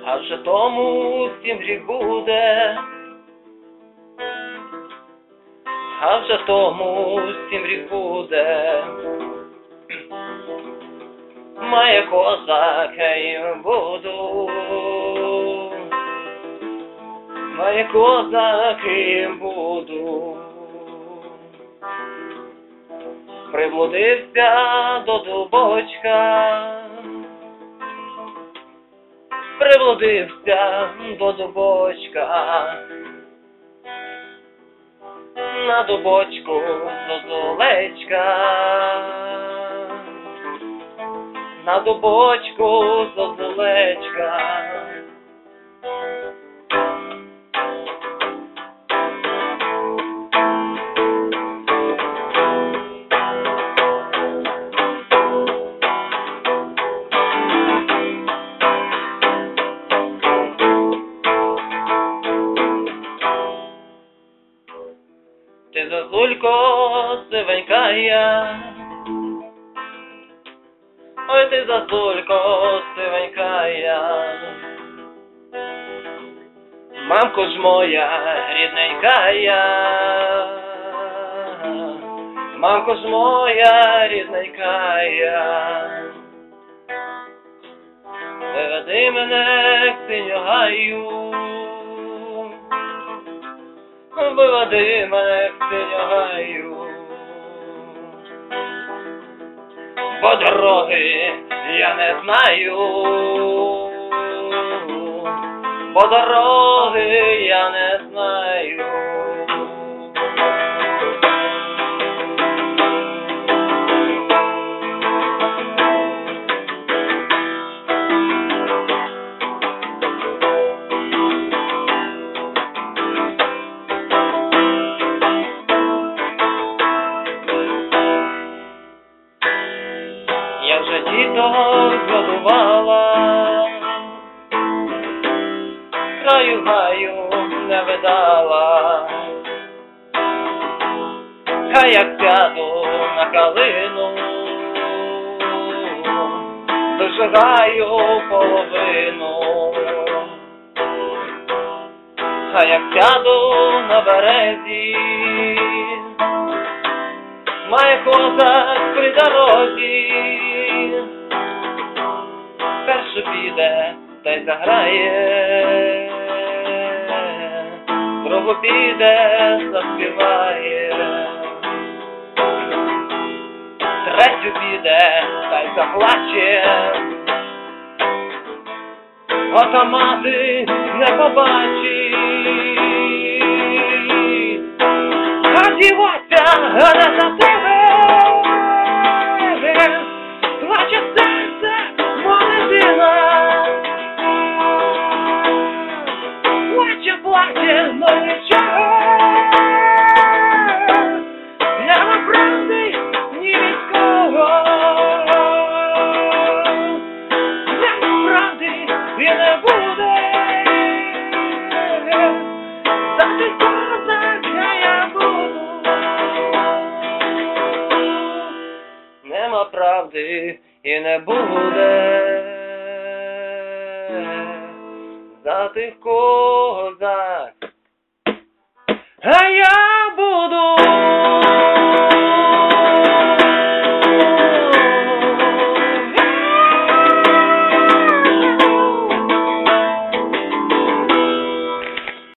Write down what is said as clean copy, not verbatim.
а вже тому всім гріх буде, а вже тому всім гріх буде. Має козак, а їм буду, має козак, і їм буду. Приблудився до дубочка, приблудився до дубочка, на дубочку зозулечка, на дубочку зозулечка. Ти, зозулько, сивенькая, ой, ти, зозулько, сивенькая, мамко ж моя рідненькая, мамко ж моя рідненькая, виведи мене к синьогаю, виведи мене к синьогаю, бо дороги я не знаю, бо дороги я не знаю. Я вже діток годувала, краю гаю не видала, хай як сяду на калину, дожигаю половину, хай як сяду на березі, має козак при дорозі, першу піде та й заграє, другу піде заспіває, третю піде та й заплаче, ота мати не побачить, а дівоця не за тебе, плаче серце, мов дитина, плаче, но нічого, нема правди ні від кого, нема правди і не буде, за ти козак, я буду, нема правди і не буде, за тих козак, а я